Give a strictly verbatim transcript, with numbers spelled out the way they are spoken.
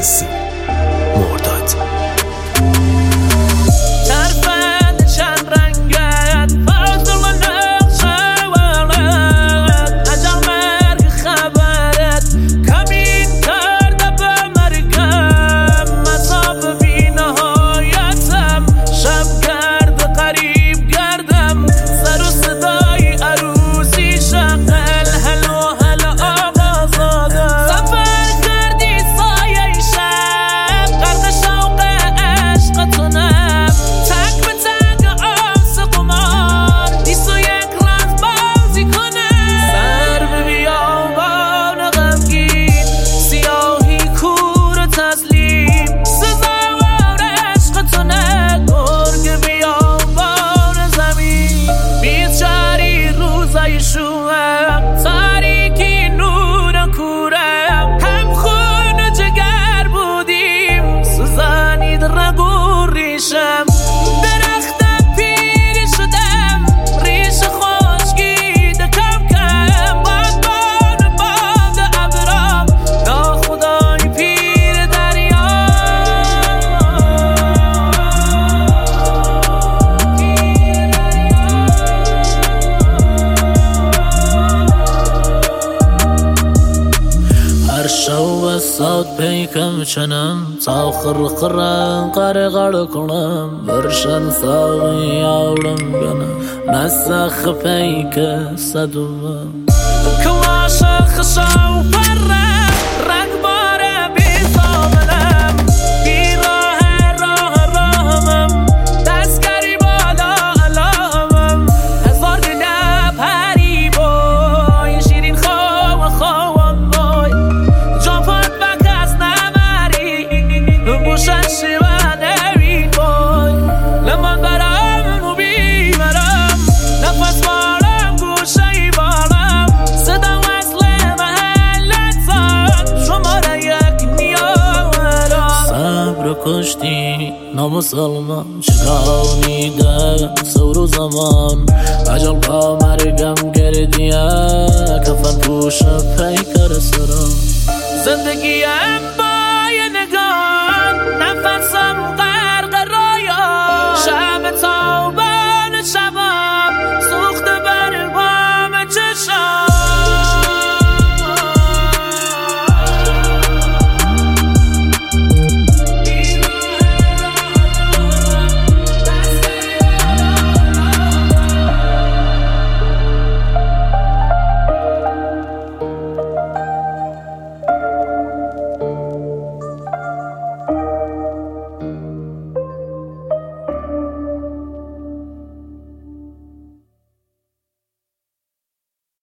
عزیزی مرداد. ساد پیکم چنم تا خرخرم قرقر کنم برشن ساقی آورم گنم نسخ پیک صدوم کلاش خشاو پره رنگ باره بی زامنم بی راه راه راهمم دستگری بالا علامم هزار دل پری بای شیرین خواه خوام بای جانفان بکس نمری بوشن شیوه نوید بای لمن برم و بیمرم نفس بارم گوشه بارم صدا وصل محلتان شماره یک نیارم صبر کشتی نامسلمان چکانیده سور زمان عجل با مرگم گردیه کفن پوش پیکر سرم زندگیم با یه نگاه نفسم